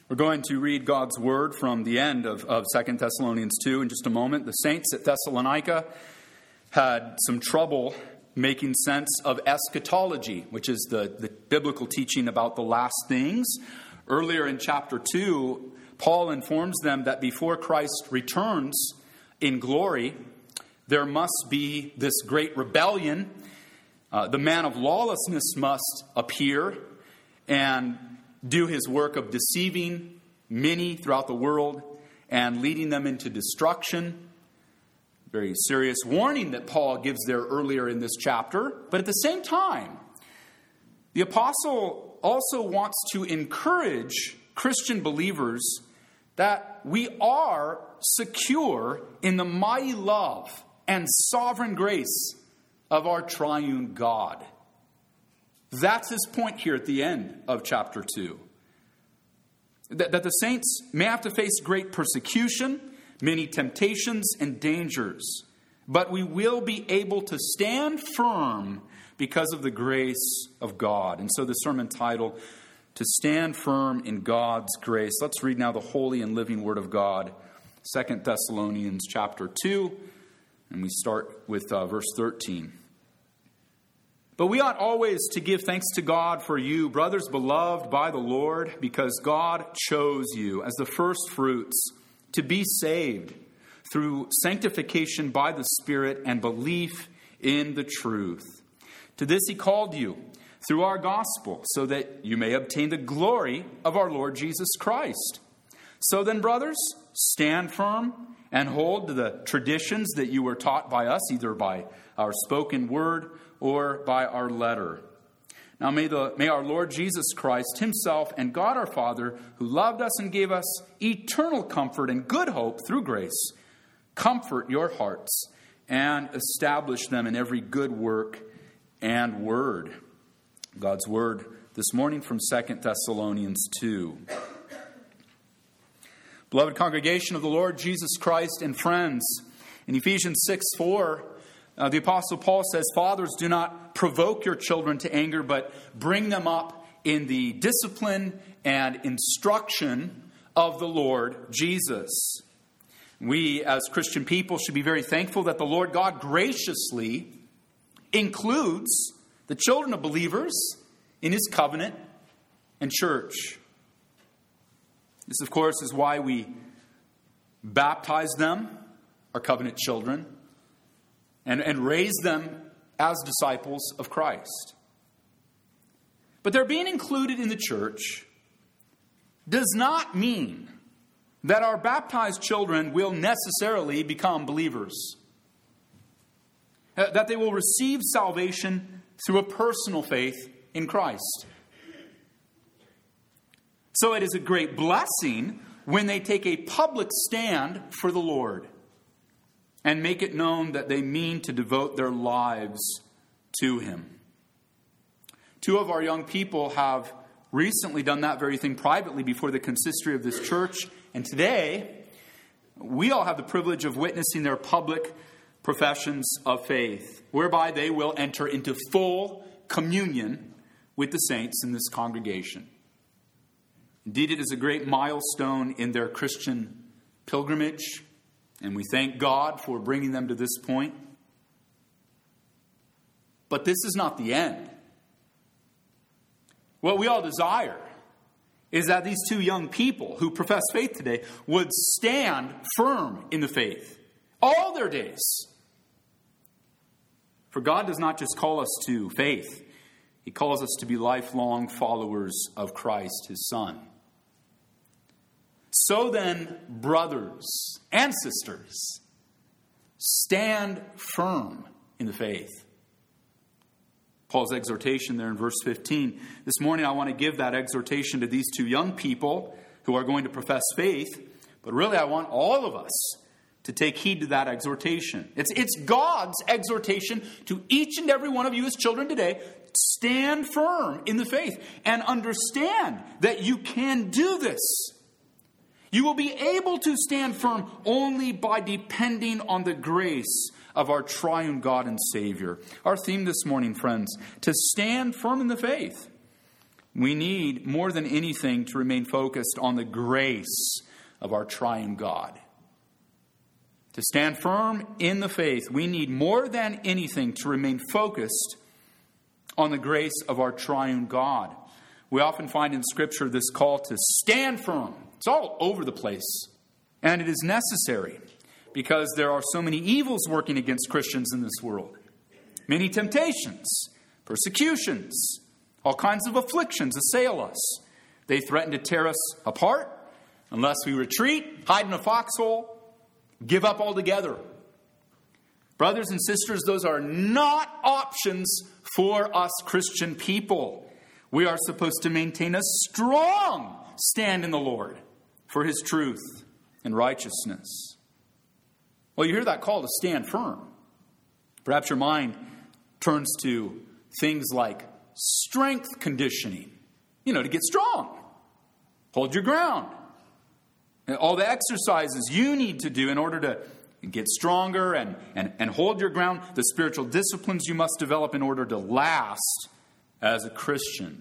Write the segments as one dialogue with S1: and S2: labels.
S1: We're going to read God's word from the end of 2 Thessalonians 2 in just a moment. The saints at Thessalonica had some trouble making sense of eschatology, which is the biblical teaching about the last things. Earlier in chapter 2, Paul informs them that before Christ returns in glory, there must be this great rebellion. The man of lawlessness must appear and do his work of deceiving many throughout the world and leading them into destruction. Very serious warning that Paul gives there earlier in this chapter. But at the same time, the apostle also wants to encourage Christian believers that we are secure in the mighty love and sovereign grace of our triune God. That's his point here at the end of chapter 2. That the saints may have to face great persecution, many temptations and dangers, but we will be able to stand firm because of the grace of God. And so the sermon title, To Stand Firm in God's Grace. Let's read now the holy and living word of God, 2 Thessalonians chapter 2, and we start with verse 13. But we ought always to give thanks to God for you, brothers beloved by the Lord, because God chose you as the first fruits to be saved through sanctification by the Spirit and belief in the truth. To this he called you through our gospel, so that you may obtain the glory of our Lord Jesus Christ. So then, brothers, stand firm and hold to the traditions that you were taught by us, either by our spoken word or by our letter. Now may our Lord Jesus Christ himself and God our Father, who loved us and gave us eternal comfort and good hope through grace, comfort your hearts and establish them in every good work and word. God's word this morning from 2 Thessalonians 2. Beloved congregation of the Lord Jesus Christ and friends, in Ephesians 6:4, the Apostle Paul says, Fathers, do not provoke your children to anger, but bring them up in the discipline and instruction of the Lord Jesus. We, as Christian people, should be very thankful that the Lord God graciously includes the children of believers in his covenant and church. This, of course, is why we baptize them, our covenant children, and raise them as disciples of Christ. But their being included in the church does not mean that our baptized children will necessarily become believers. That they will receive salvation through a personal faith in Christ. So it is a great blessing when they take a public stand for the Lord and make it known that they mean to devote their lives to him. Two of our young people have recently done that very thing privately before the consistory of this church. And today, we all have the privilege of witnessing their public professions of faith, whereby they will enter into full communion with the saints in this congregation. Indeed, it is a great milestone in their Christian pilgrimage, and we thank God for bringing them to this point. But this is not the end. What we all desire is that these two young people who profess faith today would stand firm in the faith all their days. For God does not just call us to faith. He calls us to be lifelong followers of Christ, his Son. So then, brothers and sisters, stand firm in the faith. Paul's exhortation there in verse 15. This morning I want to give that exhortation to these two young people who are going to profess faith. But really I want all of us to take heed to that exhortation. It's God's exhortation to each and every one of you as children today. Stand firm in the faith and understand that you can do this. You will be able to stand firm only by depending on the grace of our triune God and Savior. Our theme this morning, friends, to stand firm in the faith. We need more than anything to remain focused on the grace of our triune God. To stand firm in the faith, we need more than anything to remain focused on the grace of our triune God. We often find in Scripture this call to stand firm. It's all over the place. And it is necessary because there are so many evils working against Christians in this world. Many temptations, persecutions, all kinds of afflictions assail us. They threaten to tear us apart unless we retreat, hide in a foxhole, give up altogether. Brothers and sisters, those are not options for us Christian people. We are supposed to maintain a strong stand in the Lord for His truth and righteousness. Well, you hear that call to stand firm. Perhaps your mind turns to things like strength conditioning. To get strong. Hold your ground. All the exercises you need to do in order to get stronger and hold your ground. The spiritual disciplines you must develop in order to last as a Christian.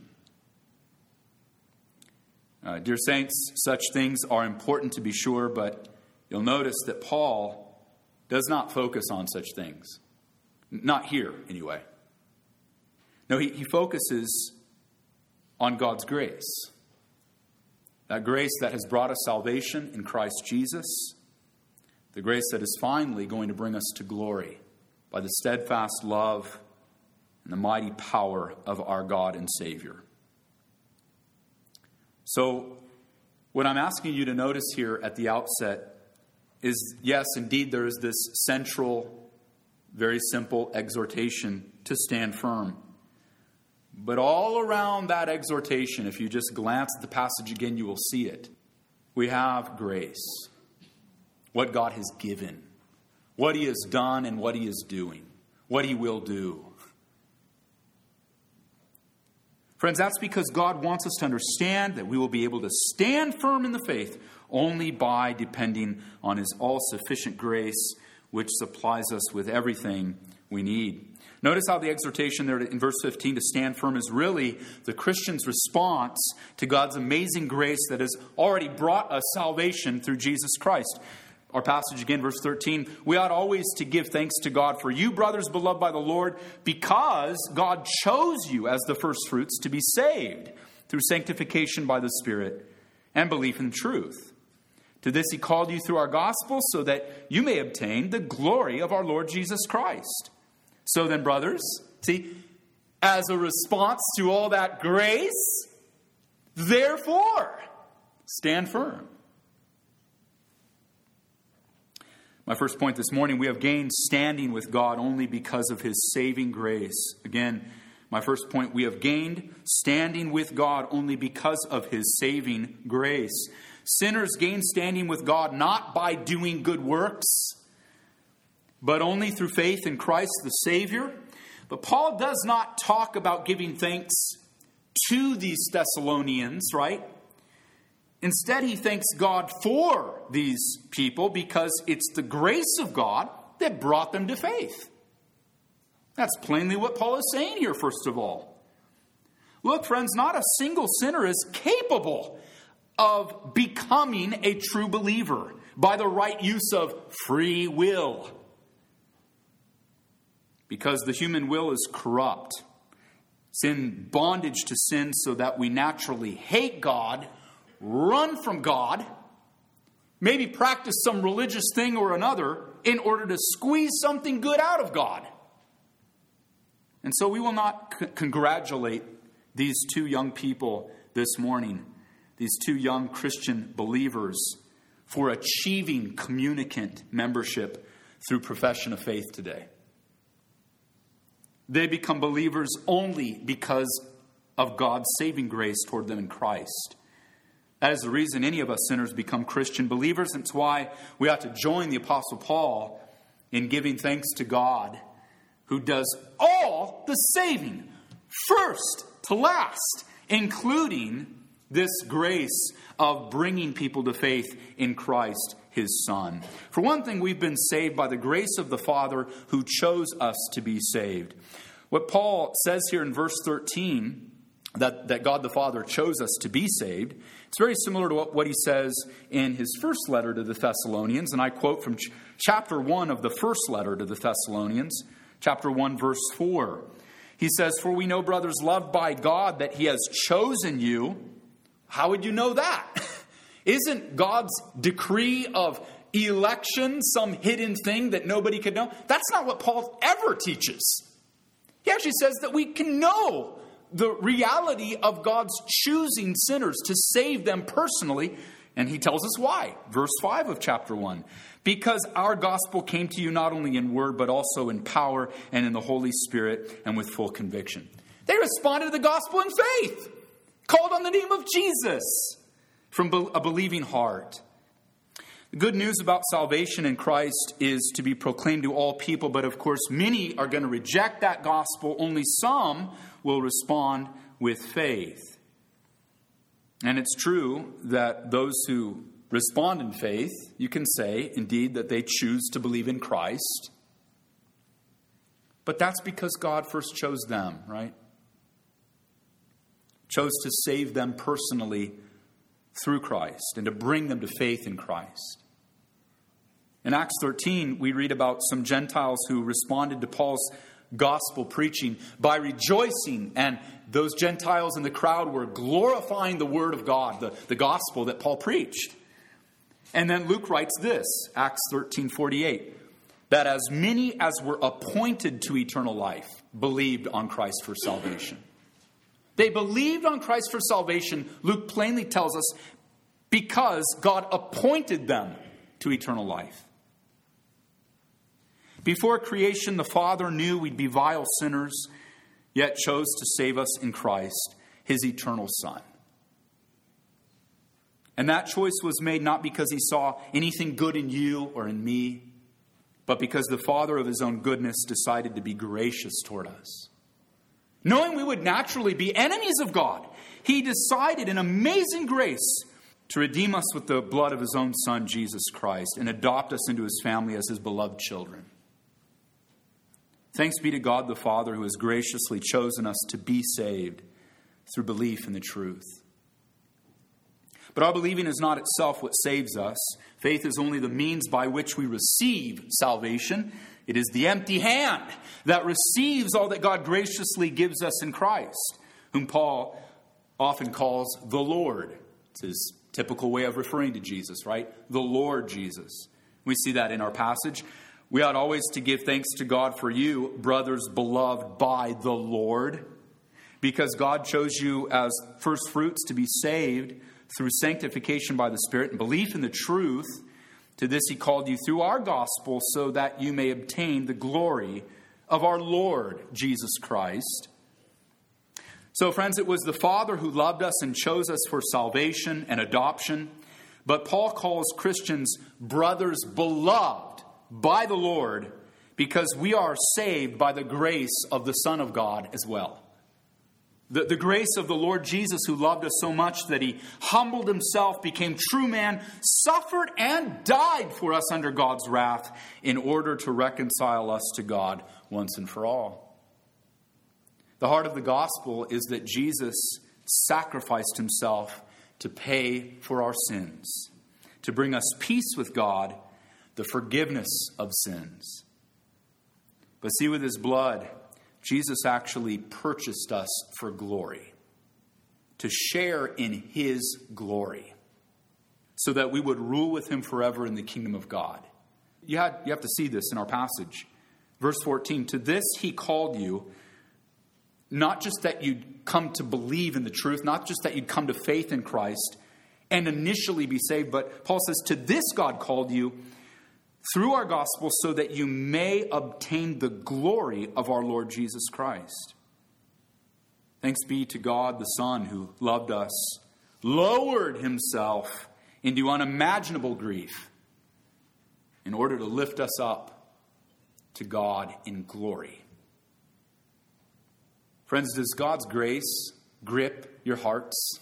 S1: Dear saints, such things are important to be sure, but you'll notice that Paul does not focus on such things. Not here, anyway. No, he focuses on God's grace. That grace that has brought us salvation in Christ Jesus. The grace that is finally going to bring us to glory by the steadfast love and the mighty power of our God and Savior. So, what I'm asking you to notice here at the outset is, yes, indeed, there is this central, very simple exhortation to stand firm. But all around that exhortation, if you just glance at the passage again, you will see it. We have grace. What God has given. What He has done and what He is doing. What He will do. Friends, that's because God wants us to understand that we will be able to stand firm in the faith only by depending on His all-sufficient grace, which supplies us with everything we need. Notice how the exhortation there in verse 15 to stand firm is really the Christian's response to God's amazing grace that has already brought us salvation through Jesus Christ. Our passage again, verse 13, we ought always to give thanks to God for you, brothers beloved by the Lord, because God chose you as the firstfruits to be saved through sanctification by the Spirit and belief in truth. To this He called you through our gospel so that you may obtain the glory of our Lord Jesus Christ. So then, brothers, see, as a response to all that grace, therefore, stand firm. My first point this morning, we have gained standing with God only because of His saving grace. Again, my first point, we have gained standing with God only because of His saving grace. Sinners gain standing with God not by doing good works, but only through faith in Christ the Savior. But Paul does not talk about giving thanks to these Thessalonians, right? Instead, he thanks God for these people because it's the grace of God that brought them to faith. That's plainly what Paul is saying here, first of all. Look, friends, not a single sinner is capable of becoming a true believer by the right use of free will. Because the human will is corrupt. It's in bondage to sin so that we naturally hate God, run from God, maybe practice some religious thing or another in order to squeeze something good out of God. And so we will not congratulate these two young people this morning, these two young Christian believers, for achieving communicant membership through profession of faith today. They become believers only because of God's saving grace toward them in Christ. That is the reason any of us sinners become Christian believers. And it's why we ought to join the Apostle Paul in giving thanks to God, who does all the saving, first to last, including this grace of bringing people to faith in Christ, His Son. For one thing, we've been saved by the grace of the Father who chose us to be saved. What Paul says here in verse 13 that God the Father chose us to be saved. It's very similar to what he says in his first letter to the Thessalonians. And I quote from chapter 1 of the first letter to the Thessalonians, chapter 1, verse 4. He says, "For we know, brothers, loved by God, that he has chosen you." How would you know that? Isn't God's decree of election some hidden thing that nobody could know? That's not what Paul ever teaches. He actually says that we can know the reality of God's choosing sinners to save them personally. And he tells us why. Verse 5 of chapter 1. "Because our gospel came to you not only in word, but also in power and in the Holy Spirit and with full conviction." They responded to the gospel in faith. Called on the name of Jesus from a believing heart. The good news about salvation in Christ is to be proclaimed to all people. But of course, many are going to reject that gospel. Only some will respond with faith. And it's true that those who respond in faith, you can say, indeed, that they choose to believe in Christ. But that's because God first chose them, right? Chose to save them personally through Christ and to bring them to faith in Christ. In Acts 13, we read about some Gentiles who responded to Paul's gospel preaching by rejoicing, and those Gentiles in the crowd were glorifying the word of God, the gospel that Paul preached. And then Luke writes this, Acts 13:48, that as many as were appointed to eternal life believed on Christ for salvation. They believed on Christ for salvation, Luke plainly tells us, because God appointed them to eternal life. Before creation, the Father knew we'd be vile sinners, yet chose to save us in Christ, his eternal Son. And that choice was made not because he saw anything good in you or in me, but because the Father of his own goodness decided to be gracious toward us. Knowing we would naturally be enemies of God, he decided in amazing grace to redeem us with the blood of his own Son, Jesus Christ, and adopt us into his family as his beloved children. Thanks be to God the Father, who has graciously chosen us to be saved through belief in the truth. But our believing is not itself what saves us. Faith is only the means by which we receive salvation. It is the empty hand that receives all that God graciously gives us in Christ, whom Paul often calls the Lord. It's his typical way of referring to Jesus, right? The Lord Jesus. We see that in our passage. We ought always to give thanks to God for you, brothers beloved by the Lord, because God chose you as first fruits to be saved through sanctification by the Spirit and belief in the truth. To this he called you through our gospel, so that you may obtain the glory of our Lord Jesus Christ. So, friends, it was the Father who loved us and chose us for salvation and adoption. But Paul calls Christians brothers beloved by the Lord, because we are saved by the grace of the Son of God as well. The grace of the Lord Jesus, who loved us so much that he humbled himself, became true man, suffered and died for us under God's wrath in order to reconcile us to God once and for all. The heart of the gospel is that Jesus sacrificed himself to pay for our sins, to bring us peace with God, the forgiveness of sins. But see, with his blood, Jesus actually purchased us for glory, to share in his glory, so that we would rule with him forever in the kingdom of God. You have to see this in our passage. Verse 14, to this he called you, not just that you'd come to believe in the truth, not just that you'd come to faith in Christ and initially be saved, but Paul says, to this God called you through our gospel, so that you may obtain the glory of our Lord Jesus Christ. Thanks be to God the Son, who loved us, lowered himself into unimaginable grief in order to lift us up to God in glory. Friends, does God's grace grip your hearts?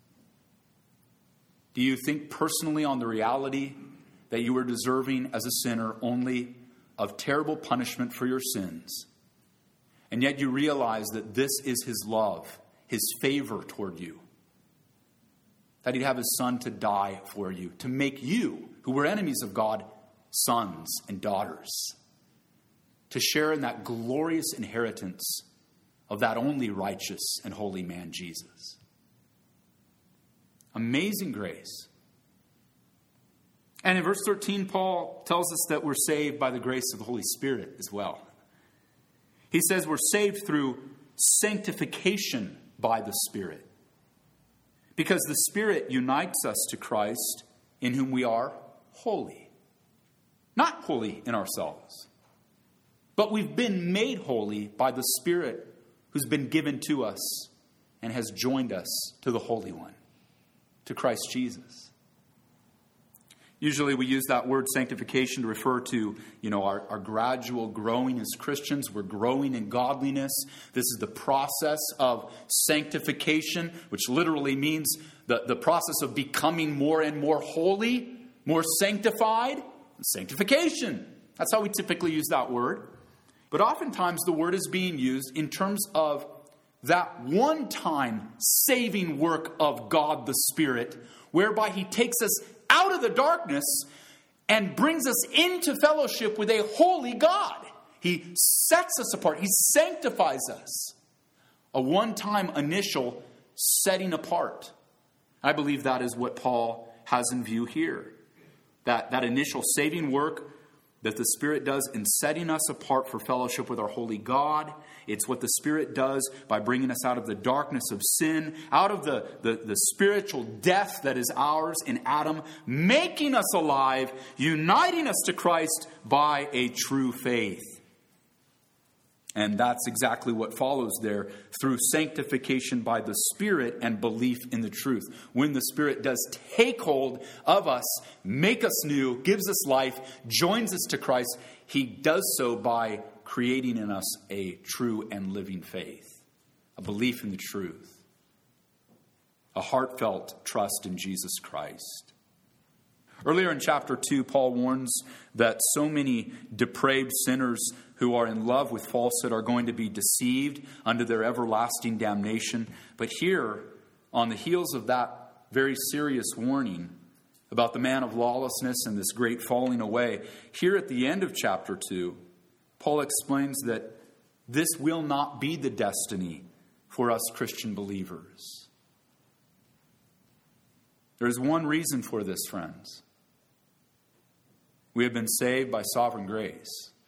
S1: Do you think personally on the reality that you are deserving as a sinner only of terrible punishment for your sins? And yet you realize that this is his love, his favor toward you. That he'd have his son to die for you, to make you, who were enemies of God, sons and daughters, to share in that glorious inheritance of that only righteous and holy man, Jesus. Amazing grace. And in verse 13, Paul tells us that we're saved by the grace of the Holy Spirit as well. He says we're saved through sanctification by the Spirit. Because the Spirit unites us to Christ, in whom we are holy. Not holy in ourselves, but we've been made holy by the Spirit who's been given to us and has joined us to the Holy One, to Christ Jesus. Usually we use that word sanctification to refer to, our gradual growing as Christians. We're growing in godliness. This is the process of sanctification, which literally means the process of becoming more and more holy, more sanctified. Sanctification. That's how we typically use that word. But oftentimes the word is being used in terms of that one-time saving work of God the Spirit, whereby he takes us out of the darkness and brings us into fellowship with a holy God. He sets us apart. He sanctifies us. A one-time initial setting apart. I believe that is what Paul has in view here. That initial saving work that the Spirit does in setting us apart for fellowship with our holy God. It's what the Spirit does by bringing us out of the darkness of sin, out of the spiritual death that is ours in Adam, making us alive, uniting us to Christ by a true faith. And that's exactly what follows there through sanctification by the Spirit and belief in the truth. When the Spirit does take hold of us, make us new, gives us life, joins us to Christ, he does so by creating in us a true and living faith, a belief in the truth, a heartfelt trust in Jesus Christ. Earlier in chapter 2, Paul warns that so many depraved sinners who are in love with falsehood are going to be deceived under their everlasting damnation. But here, on the heels of that very serious warning about the man of lawlessness and this great falling away, here at the end of chapter 2, Paul explains that this will not be the destiny for us Christian believers. There's one reason for this, friends. We have been saved by sovereign grace.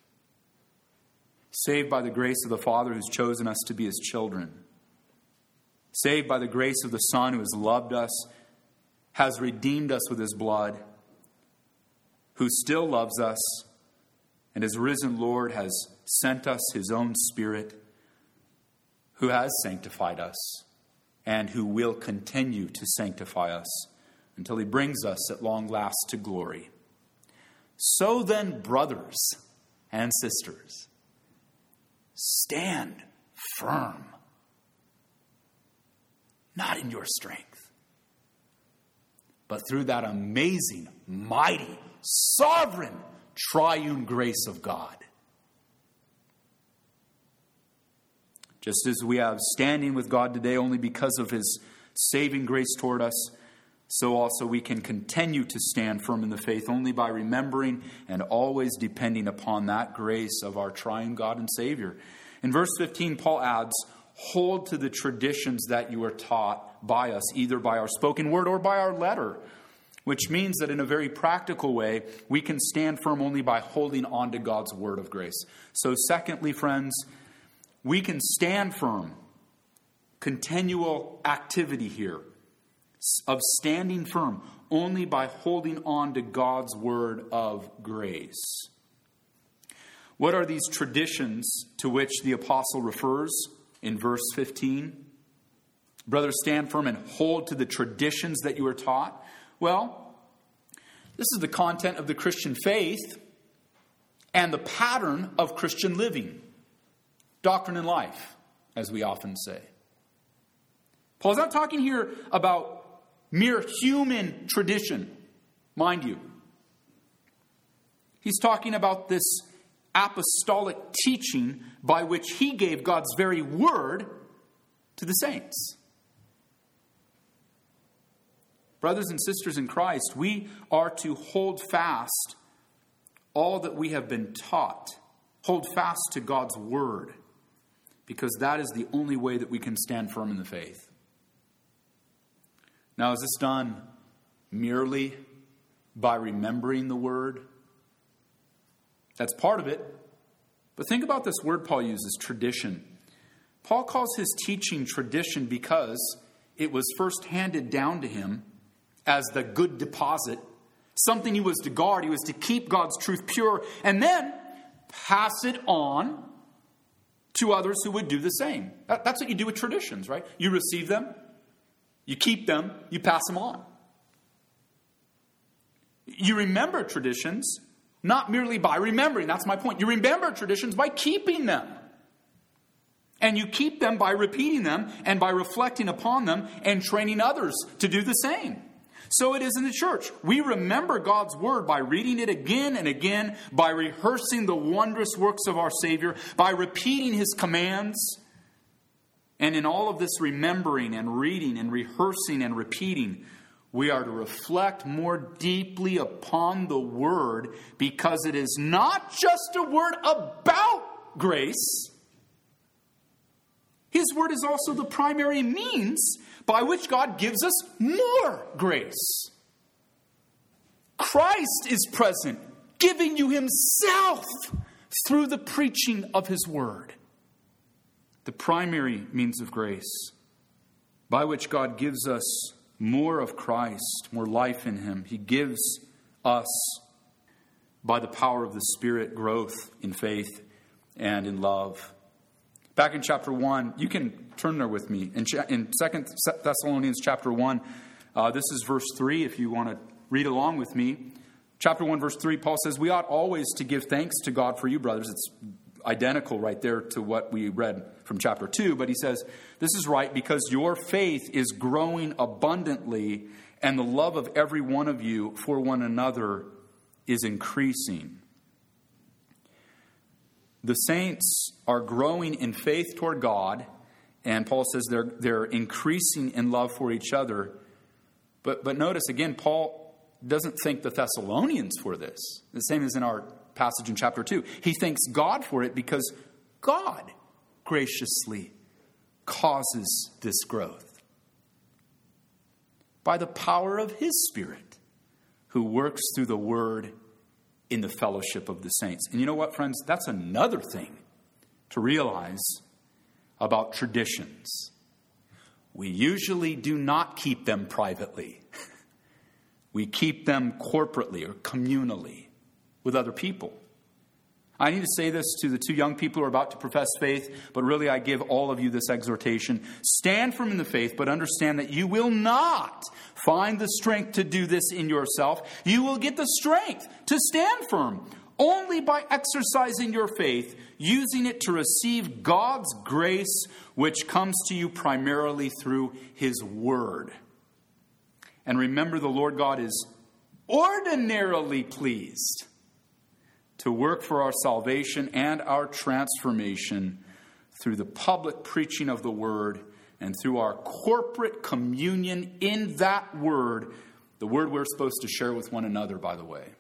S1: Saved by the grace of the Father who's chosen us to be his children. Saved by the grace of the Son who has loved us, has redeemed us with his blood, who still loves us, and his risen Lord has sent us his own Spirit, who has sanctified us, and who will continue to sanctify us until he brings us at long last to glory. So then, brothers and sisters, stand firm, not in your strength, but through that amazing, mighty, sovereign, triune grace of God. Just as we have standing with God today only because of his saving grace toward us, so also we can continue to stand firm in the faith only by remembering and always depending upon that grace of our triune God and Savior. In verse 15, Paul adds, hold to the traditions that you are taught by us, either by our spoken word or by our letter, which means that in a very practical way, we can stand firm only by holding on to God's word of grace. So secondly, friends, we can stand firm. Continual activity here of standing firm only by holding on to God's word of grace. What are these traditions to which the apostle refers in verse 15? Brothers, stand firm and hold to the traditions that you are taught. Well, this is the content of the Christian faith and the pattern of Christian living. Doctrine and life, as we often say. Paul's not talking here about mere human tradition, mind you. He's talking about this apostolic teaching by which he gave God's very word to the saints. Brothers and sisters in Christ, we are to hold fast all that we have been taught. Hold fast to God's word, because that is the only way that we can stand firm in the faith. Now, is this done merely by remembering the word? That's part of it. But think about this word Paul uses, tradition. Paul calls his teaching tradition because it was first handed down to him as the good deposit, something he was to guard. He was to keep God's truth pure and then pass it on to others who would do the same. That's what you do with traditions, right? You receive them, you keep them, you pass them on. You remember traditions not merely by remembering. That's my point. You remember traditions by keeping them. And you keep them by repeating them and by reflecting upon them and training others to do the same. So it is in the church. We remember God's word by reading it again and again, by rehearsing the wondrous works of our Savior, by repeating his commands. And in all of this remembering and reading and rehearsing and repeating, we are to reflect more deeply upon the word, because it is not just a word about grace. His word is also the primary means by which God gives us more grace. Christ is present, giving you himself through the preaching of his word. The primary means of grace by which God gives us more of Christ, more life in him. He gives us, by the power of the Spirit, growth in faith and in love. Back in chapter 1, you can turn there with me. In 2 Thessalonians chapter 1, this is verse 3, if you want to read along with me. Chapter 1, verse 3, Paul says, "We ought always to give thanks to God for you, brothers." It's identical right there to what we read from chapter 2. But he says, "This is right because your faith is growing abundantly, and the love of every one of you for one another is increasing." The saints are growing in faith toward God, and Paul says they're increasing in love for each other. But notice again, Paul doesn't thank the Thessalonians for this. The same as in our passage in chapter 2. He thanks God for it because God graciously causes this growth by the power of his Spirit, who works through the word in the fellowship of the saints. And you know what, friends? That's another thing to realize about traditions. We usually do not keep them privately. We keep them corporately or communally with other people. I need to say this to the two young people who are about to profess faith, but really I give all of you this exhortation. Stand firm in the faith, but understand that you will not find the strength to do this in yourself. You will get the strength to stand firm only by exercising your faith, using it to receive God's grace, which comes to you primarily through his word. And remember, the Lord God is ordinarily pleased to work for our salvation and our transformation through the public preaching of the word and through our corporate communion in that word, the word we're supposed to share with one another, by the way.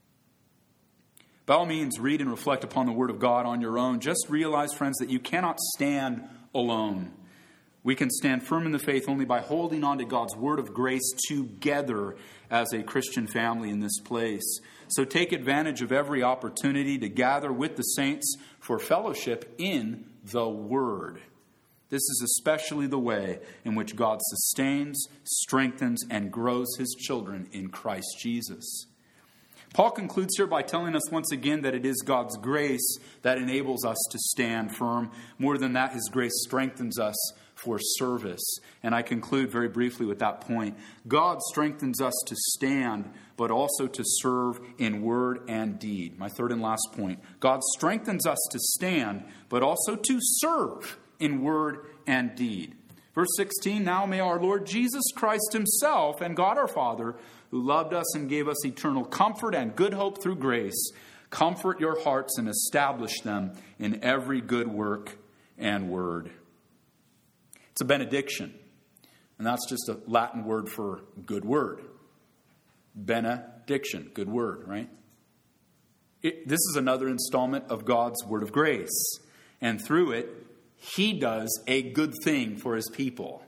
S1: By all means, read and reflect upon the word of God on your own. Just realize, friends, that you cannot stand alone. We can stand firm in the faith only by holding on to God's word of grace together as a Christian family in this place. So take advantage of every opportunity to gather with the saints for fellowship in the word. This is especially the way in which God sustains, strengthens, and grows his children in Christ Jesus. Paul concludes here by telling us once again that it is God's grace that enables us to stand firm. More than that, his grace strengthens us for service. And I conclude very briefly with that point. God strengthens us to stand, but also to serve in word and deed. My third and last point. God strengthens us to stand, but also to serve in word and deed. Verse 16, "Now may our Lord Jesus Christ himself and God our Father, who loved us and gave us eternal comfort and good hope through grace, comfort your hearts and establish them in every good work and word." It's a benediction. And that's just a Latin word for good word. Benediction, good word, right? This is another installment of God's word of grace. And through it, he does a good thing for his people.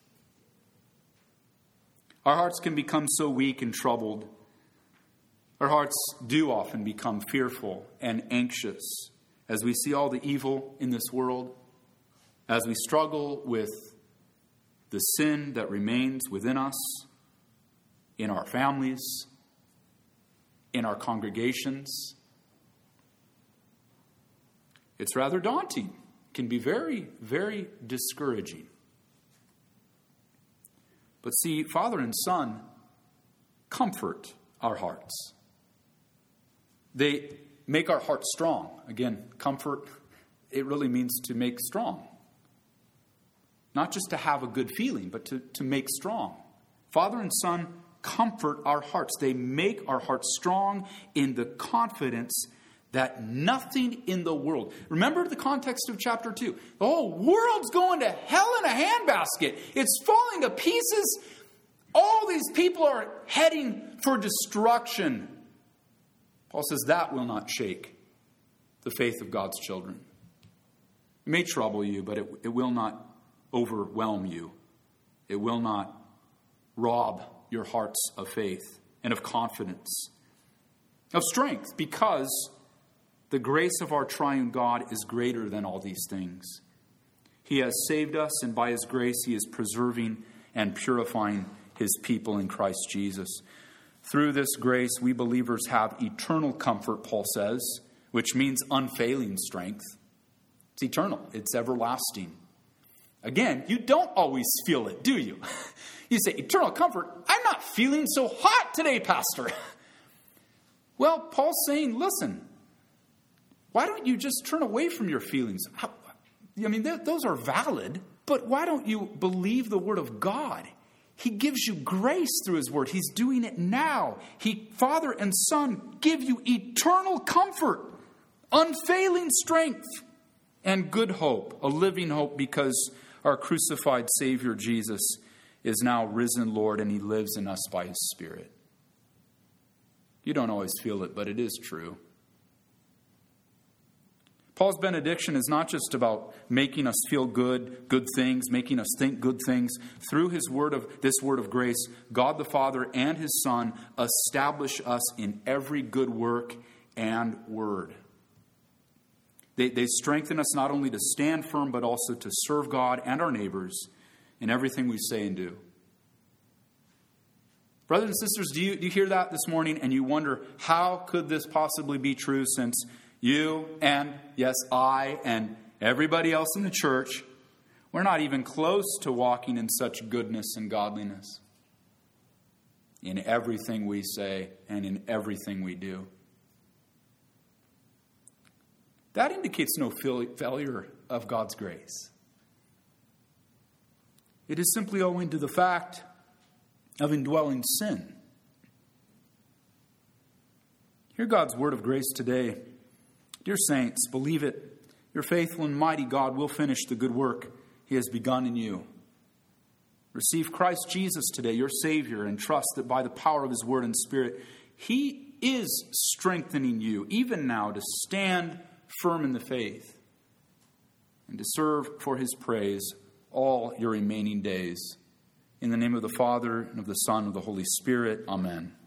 S1: Our hearts can become so weak and troubled. Our hearts do often become fearful and anxious as we see all the evil in this world, as we struggle with the sin that remains within us, in our families, in our congregations. It's rather daunting. It can be very, very discouraging. But see, Father and Son comfort our hearts. They make our hearts strong. Again, comfort, it really means to make strong. Not just to have a good feeling, but to make strong. Father and Son comfort our hearts. They make our hearts strong in the confidence that nothing in the world... Remember the context of chapter 2. The whole world's going to hell in a handbasket. It's falling to pieces. All these people are heading for destruction. Paul says that will not shake the faith of God's children. It may trouble you, but it will not overwhelm you. It will not rob your hearts of faith and of confidence, of strength, because the grace of our triune God is greater than all these things. He has saved us, and by his grace he is preserving and purifying his people in Christ Jesus. Through this grace, we believers have eternal comfort, Paul says, which means unfailing strength. It's eternal. It's everlasting. Again, you don't always feel it, do you? You say, eternal comfort, I'm not feeling so hot today, Pastor. Well, Paul's saying, listen, why don't you just turn away from your feelings? Those are valid, but why don't you believe the word of God? He gives you grace through his word. He's doing it now. Father and Son give you eternal comfort, unfailing strength, and good hope, a living hope, because our crucified Savior Jesus is now risen Lord, and he lives in us by his Spirit. You don't always feel it, but it is true. Paul's benediction is not just about making us feel good things, making us think good things. Through this word of grace, God the Father and his Son establish us in every good work and word. They strengthen us not only to stand firm, but also to serve God and our neighbors in everything we say and do. Brothers and sisters, do you hear that this morning and you wonder, how could this possibly be true, since you and, yes, I and everybody else in the church, we're not even close to walking in such goodness and godliness in everything we say and in everything we do? That indicates no failure of God's grace. It is simply owing to the fact of indwelling sin. Hear God's word of grace today. Dear saints, believe it. Your faithful and mighty God will finish the good work he has begun in you. Receive Christ Jesus today, your Savior, and trust that by the power of his word and Spirit, he is strengthening you, even now, to stand firm in the faith and to serve for his praise all your remaining days. In the name of the Father, and of the Son, and of the Holy Spirit. Amen.